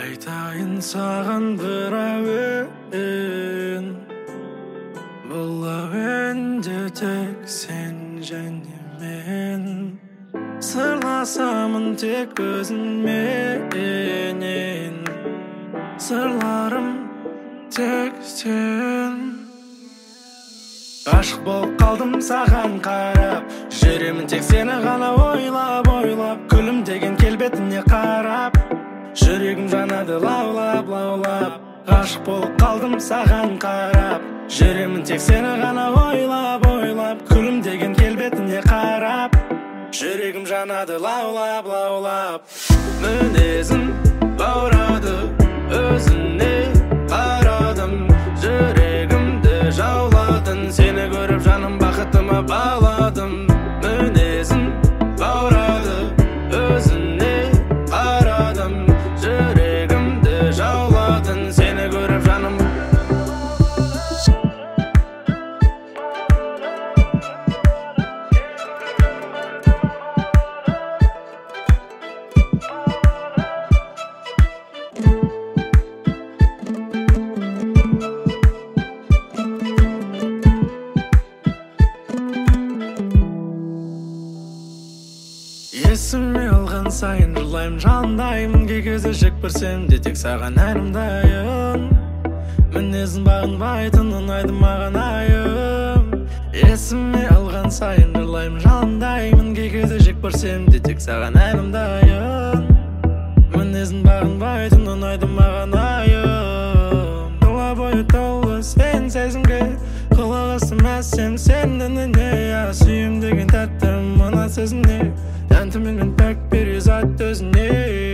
Айтайын саған бір әуен, бұл әуенде тек сен және мен. Сырласамын тек өзіңменен, сырларым тек сен. Ғашық болып қалдым саған қарап, жүремін тек сені ғана ойлап, күлім деген келбетіне қарап, жүрегім жанады лаулап, ғашық болып қалдым саған қарап, жүремін тек сені ғана ойлап, күлім деген келбетіне қарап, жүрегім жанады лаулап. Мінезің баурады, өзіне қарадым, жүрегімді жауладың, сені көріп жаным бақытыма баладым. Мінезің баурады, өзіне қарадым, жүрегімді жауладың, сені көріп жаным. Есіме алған сайын жылаймын, жандаймын, кей кезде жек көрсем де тек саған әнім дайын. Мінезің бағынбайтын ұнайды маған айым. Есіме алған сайын жылаймын, жандаймын, кей кезде жек көрсем де тек саған әнім дайын. Мінезің бағынбайтын ұнайды маған айым. Тұла бойы толы сен сезімге, құлақ астым әсем сен үніне. Сүйем деген тәттім мына сөзіне, тәнтіммен пәк перизат өзіне.